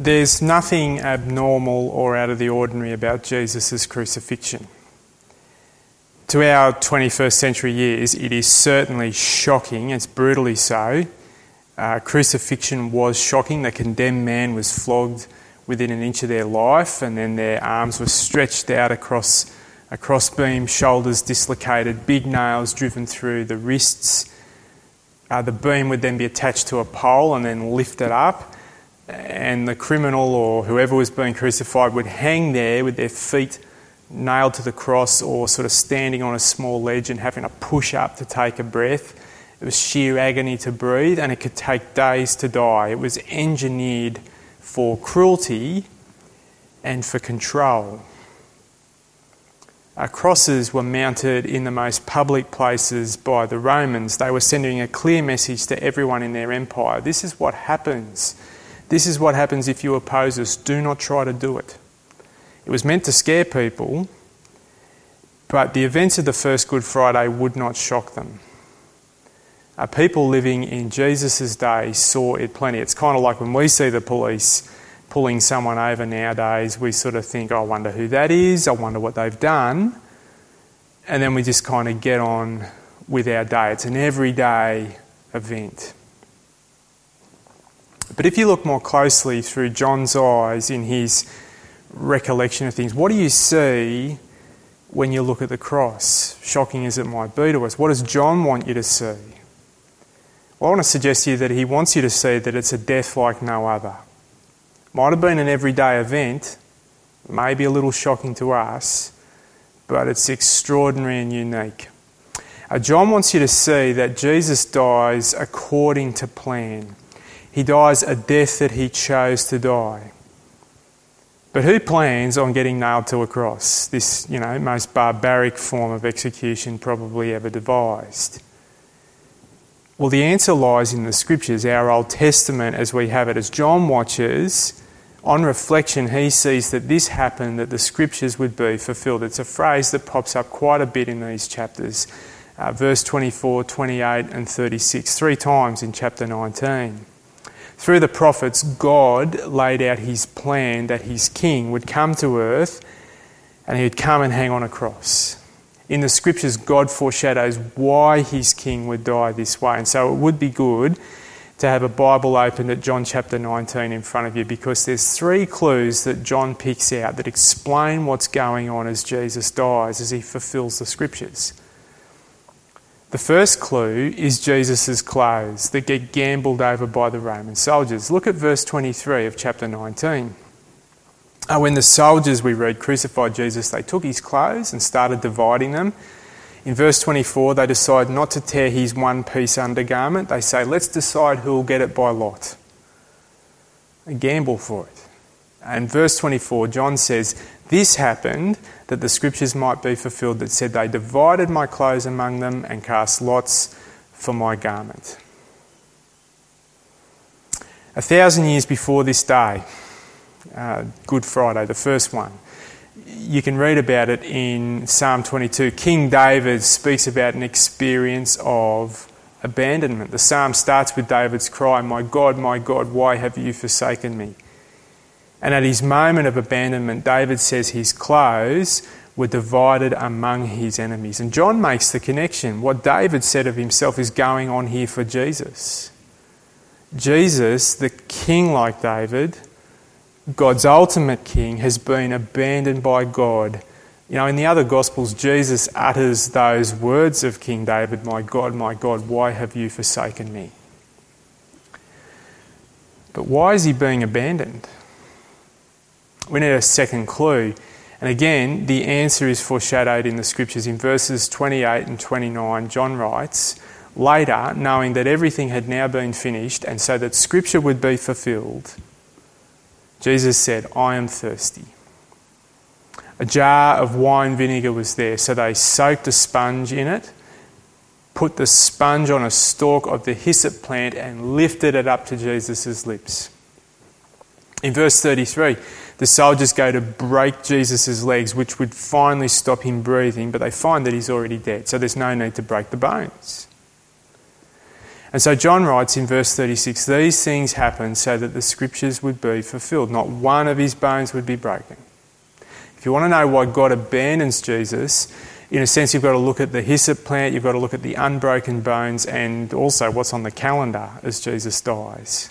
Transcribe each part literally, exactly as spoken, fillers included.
there's nothing abnormal or out of the ordinary about Jesus' crucifixion. To our twenty-first century ears, it is certainly shocking, it's brutally so. Uh, crucifixion was shocking. The condemned man was flogged within an inch of their life, and then their arms were stretched out across a crossbeam, shoulders dislocated, big nails driven through the wrists. Uh, the beam would then be attached to a pole and then lifted up, and the criminal or whoever was being crucified would hang there with their feet nailed to the cross or sort of standing on a small ledge and having to push up to take a breath. It was sheer agony to breathe, and it could take days to die. It was engineered for cruelty and for control. Uh, crosses were mounted in the most public places by the Romans. They were sending a clear message to everyone in their empire. This is what happens. This is what happens if you oppose us. Do not try to do it. It was meant to scare people, but the events of the first Good Friday would not shock them. Uh, people living in Jesus' day saw it plenty. It's kind of like when we see the police pulling someone over nowadays, we sort of think, oh, I wonder who that is, I wonder what they've done, and then we just kind of get on with our day. It's an everyday event. But if you look more closely through John's eyes in his recollection of things, what do you see when you look at the cross? Shocking as it might be to us, what does John want you to see? Well, I want to suggest to you that he wants you to see that it's a death like no other. Might have been an everyday event, maybe a little shocking to us, but it's extraordinary and unique. Uh, John wants you to see that Jesus dies according to plan. He dies a death that he chose to die. But who plans on getting nailed to a cross? This, you know, most barbaric form of execution probably ever devised. Well, the answer lies in the Scriptures, our Old Testament as we have it. As John watches, on reflection, he sees that this happened, that the Scriptures would be fulfilled. It's a phrase that pops up quite a bit in these chapters. Uh, verse twenty-four, twenty-eight and thirty-six, three times in chapter nineteen. Through the prophets, God laid out his plan that his king would come to earth and he would come and hang on a cross. In the Scriptures, God foreshadows why his king would die this way. And so it would be good to have a Bible open at John chapter nineteen in front of you, because there's three clues that John picks out that explain what's going on as Jesus dies, as he fulfills the Scriptures. The first clue is Jesus' clothes that get gambled over by the Roman soldiers. Look at verse twenty-three of chapter nineteen. Uh, when the soldiers, we read, crucified Jesus, they took his clothes and started dividing them. In verse twenty-four, they decide not to tear his one-piece undergarment. They say, let's decide who will get it by lot. A gamble for it. And verse twenty-four, John says, this happened that the Scriptures might be fulfilled that said, they divided my clothes among them and cast lots for my garment. A thousand years before this day, uh, Good Friday, the first one, you can read about it in Psalm twenty-two. King David speaks about an experience of abandonment. The psalm starts with David's cry, my God, my God, why have you forsaken me? And at his moment of abandonment, David says his clothes were divided among his enemies. And John makes the connection. What David said of himself is going on here for Jesus. Jesus, the king like David, God's ultimate king, has been abandoned by God. You know, in the other Gospels, Jesus utters those words of King David, my God, my God, why have you forsaken me? But why is he being abandoned? We need a second clue. And again, the answer is foreshadowed in the Scriptures. In verses twenty-eight and twenty-nine, John writes, later, knowing that everything had now been finished and so that Scripture would be fulfilled, Jesus said, I am thirsty. A jar of wine vinegar was there, so they soaked a sponge in it, put the sponge on a stalk of the hyssop plant and lifted it up to Jesus' lips. In verse thirty-three, the soldiers go to break Jesus' legs, which would finally stop him breathing, but they find that he's already dead, so there's no need to break the bones. And so John writes in verse thirty-six, these things happened so that the scriptures would be fulfilled. Not one of his bones would be broken. If you want to know why God abandons Jesus, in a sense you've got to look at the hyssop plant, you've got to look at the unbroken bones, and also what's on the calendar as Jesus dies.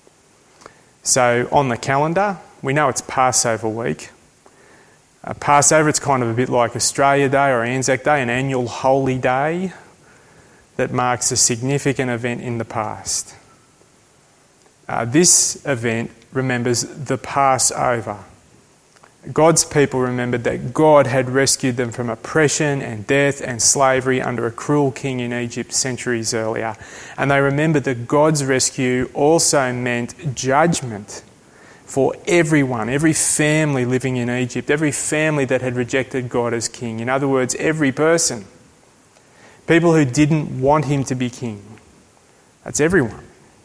So on the calendar, we know it's Passover week. Uh, Passover, it's kind of a bit like Australia Day or Anzac Day, an annual holy day that marks a significant event in the past. Uh, this event remembers the Passover. God's people remembered that God had rescued them from oppression and death and slavery under a cruel king in Egypt centuries earlier. And they remembered that God's rescue also meant judgment for everyone, every family living in Egypt, every family that had rejected God as king. In other words, every person. People who didn't want him to be king. That's everyone.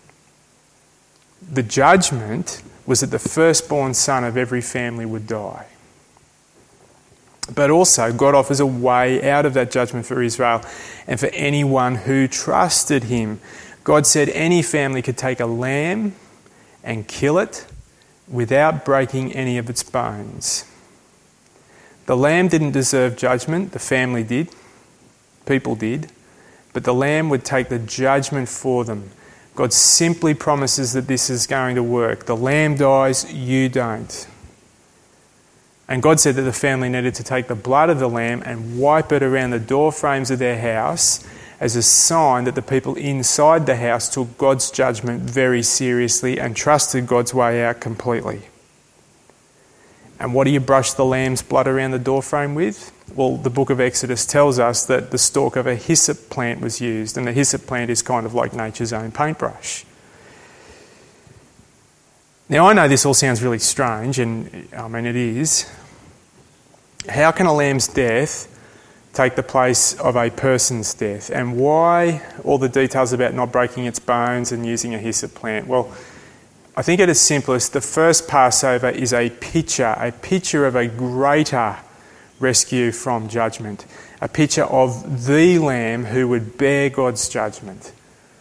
The judgment was that the firstborn son of every family would die. But also, God offers a way out of that judgment for Israel and for anyone who trusted him. God said any family could take a lamb and kill it without breaking any of its bones. The lamb didn't deserve judgment, the family did. People did, but the Lamb would take the judgment for them. God simply promises that this is going to work. The Lamb dies, you don't. And God said that the family needed to take the blood of the Lamb and wipe it around the door frames of their house as a sign that the people inside the house took God's judgment very seriously and trusted God's way out completely. And what do you brush the lamb's blood around the doorframe with? Well, the book of Exodus tells us that the stalk of a hyssop plant was used, and the hyssop plant is kind of like nature's own paintbrush. Now, I know this all sounds really strange, and I mean it is. How can a lamb's death take the place of a person's death? And why all the details about not breaking its bones and using a hyssop plant? Well, I think at its simplest, the first Passover is a picture, a picture of a greater rescue from judgment, a picture of the Lamb who would bear God's judgment.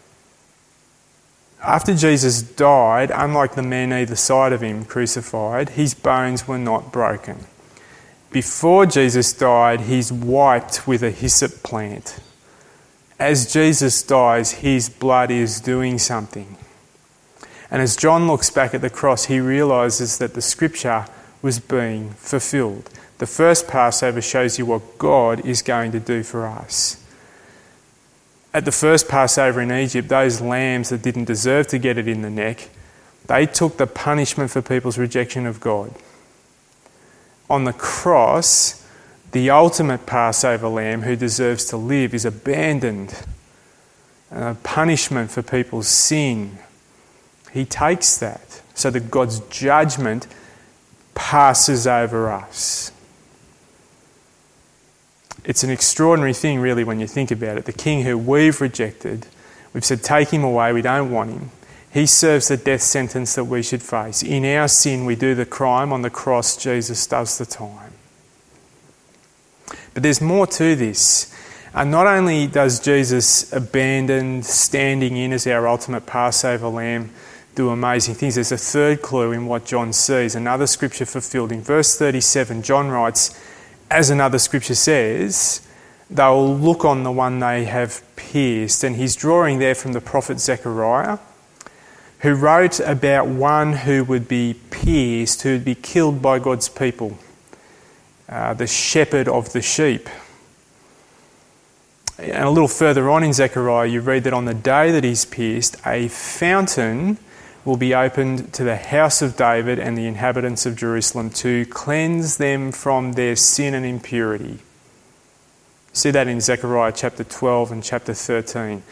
After Jesus died, unlike the men either side of him crucified, his bones were not broken. Before Jesus died, he's wiped with a hyssop plant. As Jesus dies, his blood is doing something. And as John looks back at the cross, he realises that the scripture was being fulfilled. The first Passover shows you what God is going to do for us. At the first Passover in Egypt, those lambs that didn't deserve to get it in the neck, they took the punishment for people's rejection of God. On the cross, the ultimate Passover lamb who deserves to live is abandoned. A punishment for people's sin. He takes that so that God's judgment passes over us. It's an extraordinary thing, really, when you think about it. The king who we've rejected, we've said, take him away, we don't want him. He serves the death sentence that we should face. In our sin, we do the crime. On the cross, Jesus does the time. But there's more to this. And not only does Jesus, abandoned, standing in as our ultimate Passover lamb, do amazing things, there's a third clue in what John sees, another scripture fulfilled. In verse thirty-seven, John writes, as another scripture says, they will look on the one they have pierced. And he's drawing there from the prophet Zechariah, who wrote about one who would be pierced, who would be killed by God's people, uh, the shepherd of the sheep. And a little further on in Zechariah, you read that on the day that he's pierced, a fountain will be opened to the house of David and the inhabitants of Jerusalem to cleanse them from their sin and impurity. See that in Zechariah chapter twelve and chapter thirteen.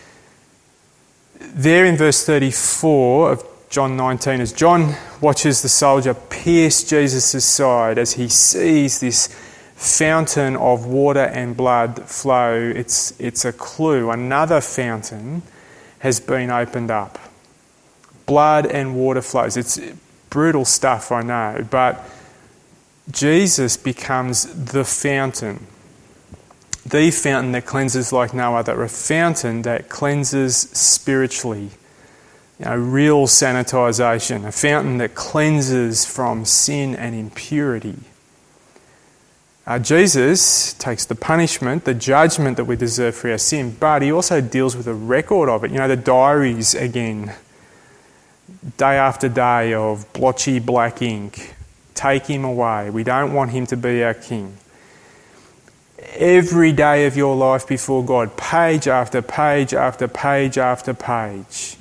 There in verse thirty-four of John nineteen, as John watches the soldier pierce Jesus' side, as he sees this fountain of water and blood flow, it's, it's a clue. Another fountain has been opened up. Blood and water flows. It's brutal stuff, I know, but Jesus becomes the fountain. The fountain that cleanses like no other, a fountain that cleanses spiritually. You know, real sanitisation, a fountain that cleanses from sin and impurity. Uh, Jesus takes the punishment, the judgment that we deserve for our sin, but he also deals with a record of it. You know, the diaries again, day after day of blotchy black ink. Take him away. We don't want him to be our king. Every day of your life before God, page after page after page after page.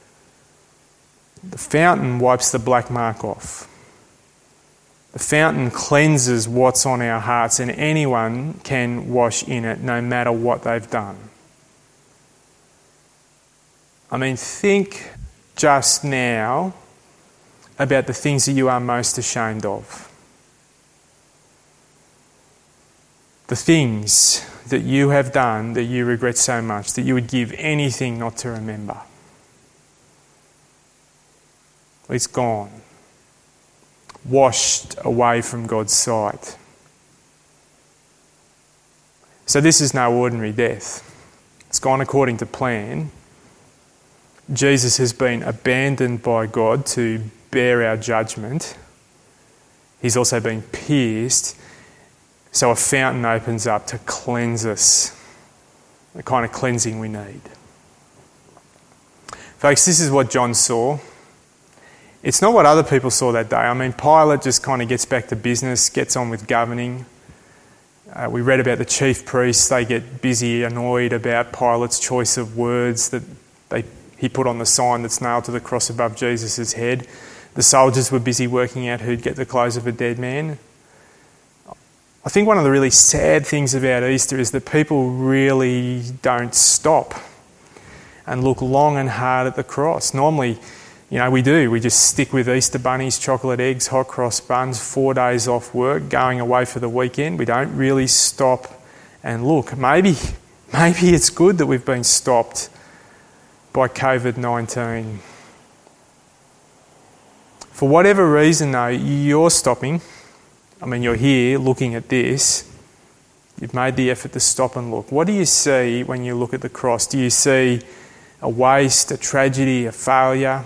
The fountain wipes the black mark off. The fountain cleanses what's on our hearts, and anyone can wash in it no matter what they've done. I mean, think just now about the things that you are most ashamed of. The things that you have done that you regret so much that you would give anything not to remember. It's gone. Washed away from God's sight. So this is no ordinary death. It's gone according to plan. Jesus has been abandoned by God to bear our judgment. He's also been pierced, so a fountain opens up to cleanse us, the kind of cleansing we need. Folks, this is what John saw. It's not what other people saw that day. I mean, Pilate just kind of gets back to business, gets on with governing. Uh, we read about the chief priests. They get busy, annoyed about Pilate's choice of words that they, he put on the sign that's nailed to the cross above Jesus' head. The soldiers were busy working out who'd get the clothes of a dead man. I think one of the really sad things about Easter is that people really don't stop and look long and hard at the cross. Normally, you know, we do. We just stick with Easter bunnies, chocolate eggs, hot cross buns, four days off work, going away for the weekend. We don't really stop and look. Maybe, maybe it's good that we've been stopped by covid nineteen. For whatever reason, though, you're stopping. I mean, you're here looking at this. You've made the effort to stop and look. What do you see when you look at the cross? Do you see a waste, a tragedy, a failure?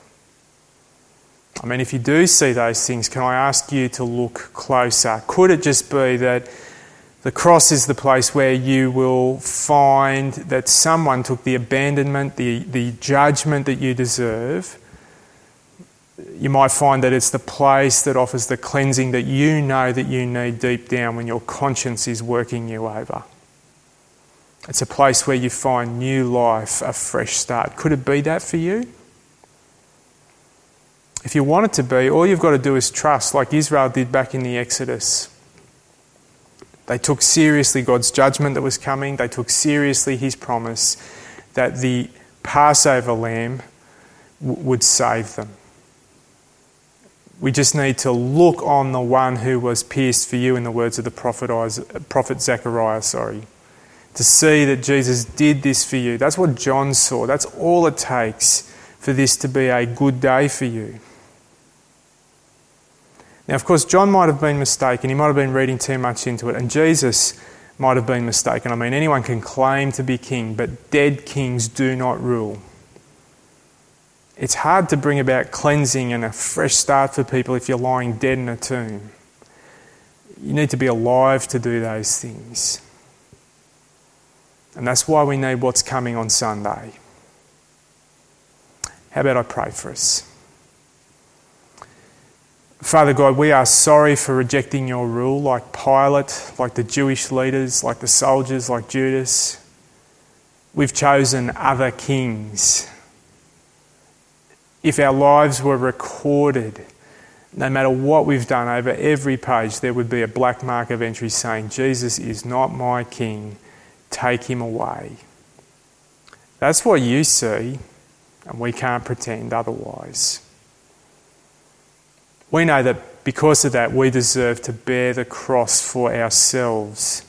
I mean, if you do see those things, can I ask you to look closer? Could it just be that the cross is the place where you will find that someone took the abandonment, the, the judgment that you deserve? You might find that it's the place that offers the cleansing that you know that you need deep down when your conscience is working you over. It's a place where you find new life, a fresh start. Could it be that for you? If you want it to be, all you've got to do is trust, like Israel did back in the Exodus. They took seriously God's judgment that was coming. They took seriously his promise that the Passover lamb w- would save them. We just need to look on the one who was pierced for you, in the words of the prophet, Isaiah, prophet Zechariah, sorry, to see that Jesus did this for you. That's what John saw. That's all it takes for this to be a good day for you. Now, of course, John might have been mistaken. He might have been reading too much into it. And Jesus might have been mistaken. I mean, anyone can claim to be king, but dead kings do not rule. It's hard to bring about cleansing and a fresh start for people if you're lying dead in a tomb. You need to be alive to do those things. And that's why we need what's coming on Sunday. How about I pray for us? Father God, we are sorry for rejecting your rule, like Pilate, like the Jewish leaders, like the soldiers, like Judas. We've chosen other kings. If our lives were recorded, no matter what we've done, over every page there would be a black mark of entry saying, Jesus is not my king, take him away. That's what you see, and we can't pretend otherwise. We know that because of that, we deserve to bear the cross for ourselves.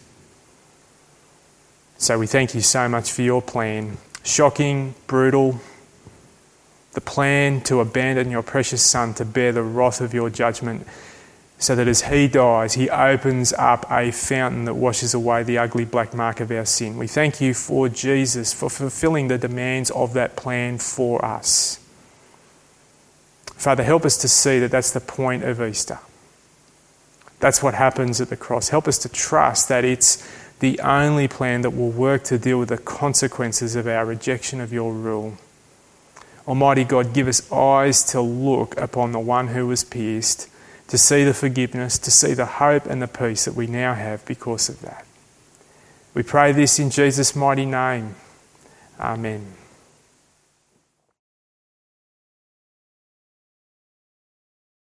So we thank you so much for your plan. Shocking, brutal, the plan to abandon your precious Son to bear the wrath of your judgment. so that as he dies, he opens up a fountain that washes away the ugly black mark of our sin. We thank you for Jesus, for fulfilling the demands of that plan for us. Father, help us to see that that's the point of Easter. That's what happens at the cross. Help us to trust that it's the only plan that will work to deal with the consequences of our rejection of your rule. Almighty God, give us eyes to look upon the one who was pierced, to see the forgiveness, to see the hope and the peace that we now have because of that. We pray this in Jesus' mighty name. Amen.